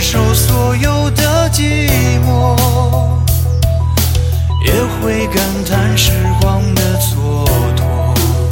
受所有的寂寞，也会感叹时光的蹉跎。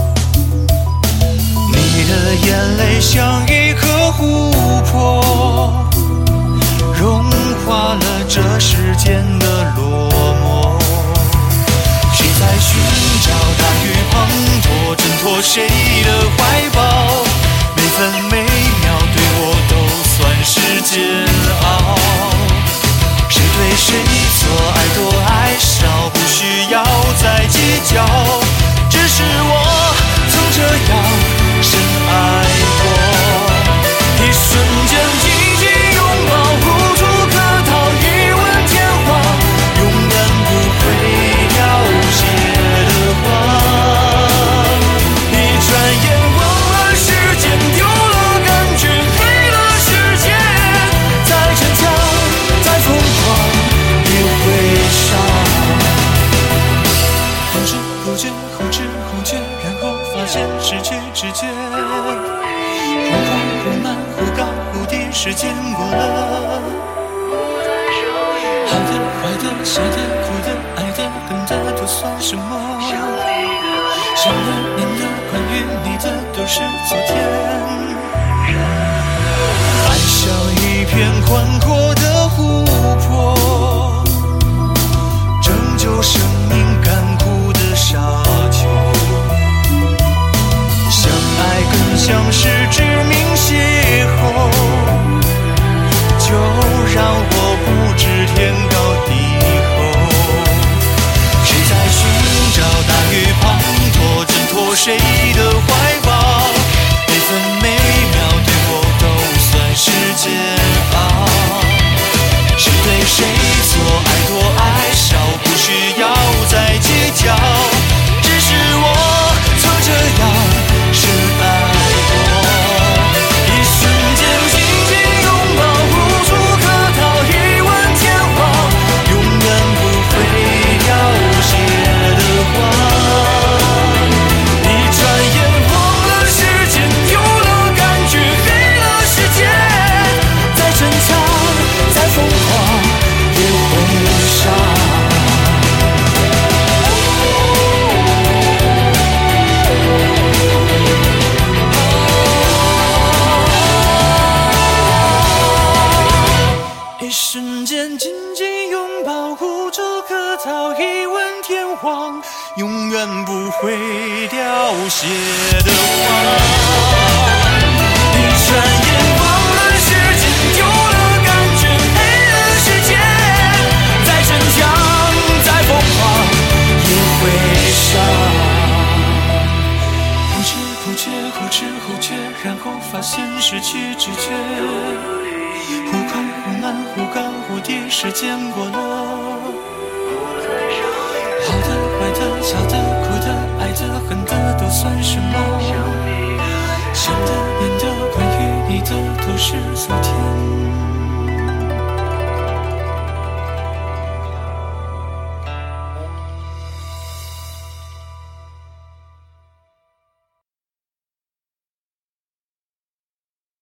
你的眼泪像一颗琥珀，融化了这世间的落寞。谁在寻找大雨滂沱，挣脱谁的怀抱？每分每秒对我都算是煎熬。谁对谁错，爱多爱少，不需要再计较。只是我曾这样深爱过，一瞬间紧紧拥抱，无处可逃，一吻天荒，永远不会凋谢的花。一转眼忘了时间，丢了感觉，黑了世界，再逞强，再疯狂，也会伤。不知不觉，后知后觉，然后发现失去知觉。忽快忽慢，忽高忽低，时间过了。好的坏的笑的哭的爱的恨的都算什么？想的念的关于你的都是昨天。爱像一片宽阔的湖泊，拯救生命干枯的沙丘。相爱更像是致命邂逅，就让我不知天高地厚。谁在寻找大雨滂沱，挣脱谁的怀抱？每分每秒对我都算是煎熬。谁对谁错，爱多爱少，不需要再计较。只是我曾这样深爱过，一瞬间紧紧拥抱，无处可逃，一吻天荒，永远不会凋谢的花。一转眼忘了时间，丢了感觉，黑了世界，再逞强，再疯狂，也会伤。一瞬间紧紧拥抱，无处可逃，一吻天荒，永远不会凋谢的花。一转眼忘了时间，丢了感觉，黑了世界，再逞强，再疯狂，也会伤。不知不觉，后知后觉，然后发现失去知觉。忽快忽慢，忽高忽低，时间过了。好的坏的笑的哭的爱的恨的都算什么？想的念的关于你的都是昨天。